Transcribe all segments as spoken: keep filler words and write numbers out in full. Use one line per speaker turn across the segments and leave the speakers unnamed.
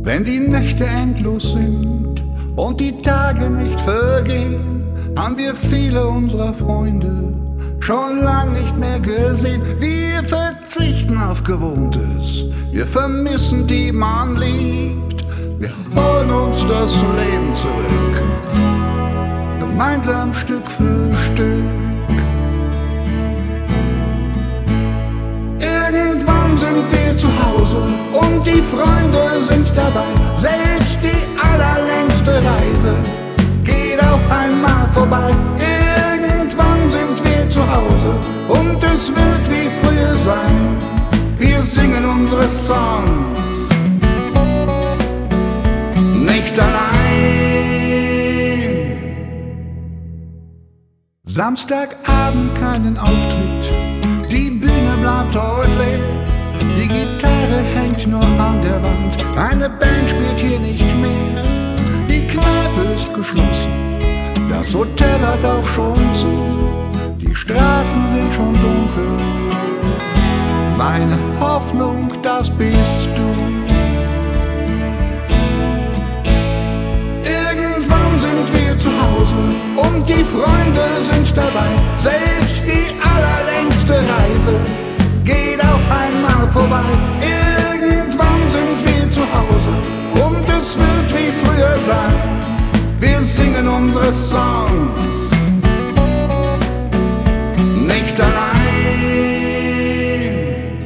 Wenn die Nächte endlos sind und die Tage nicht vergehen, haben wir viele unserer Freunde schon lang nicht mehr gesehen. Wir verzichten auf Gewohntes, wir vermissen die man liebt. Wir holen uns das Leben zurück, gemeinsam Stück für Stück. Irgendwann sind wir zu Hause und die Freunde sind dabei. Selbst die allerlängste Reise geht auch einmal vorbei. Irgendwann sind wir zu Hause und es wird wie früher sein. Wir singen unsere Songs nicht allein. Samstagabend keinen Auftritt, die Bühne bleibt heute leer. Die Gitarre hängt nur an der Wand, eine Band spielt hier nicht mehr. Die Kneipe ist geschlossen, das Hotel hat auch schon zu. Die Straßen sind schon dunkel, meine Hoffnung, das bist du. Irgendwann sind wir zu Hause und die Freunde sind dabei. Selbst die allerlängste Reise geht auch einmal vorbei. Irgendwann sind wir zu Hause und es wird wie früher sein. Wir singen unsere Songs nicht allein.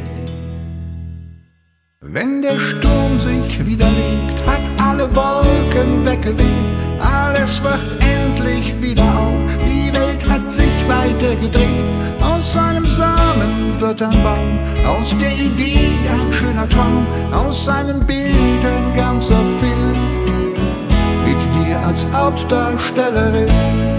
Wenn der Sturm sich widerlegt, hat alle Wolken weggeweht. Alles wacht endlich wieder auf, die Welt hat sich weitergedreht. Aus einem Samen wird ein Baum, aus der Idee ein schöner Traum, aus einem Bild ein ganzer Film, mit dir als Hauptdarstellerin.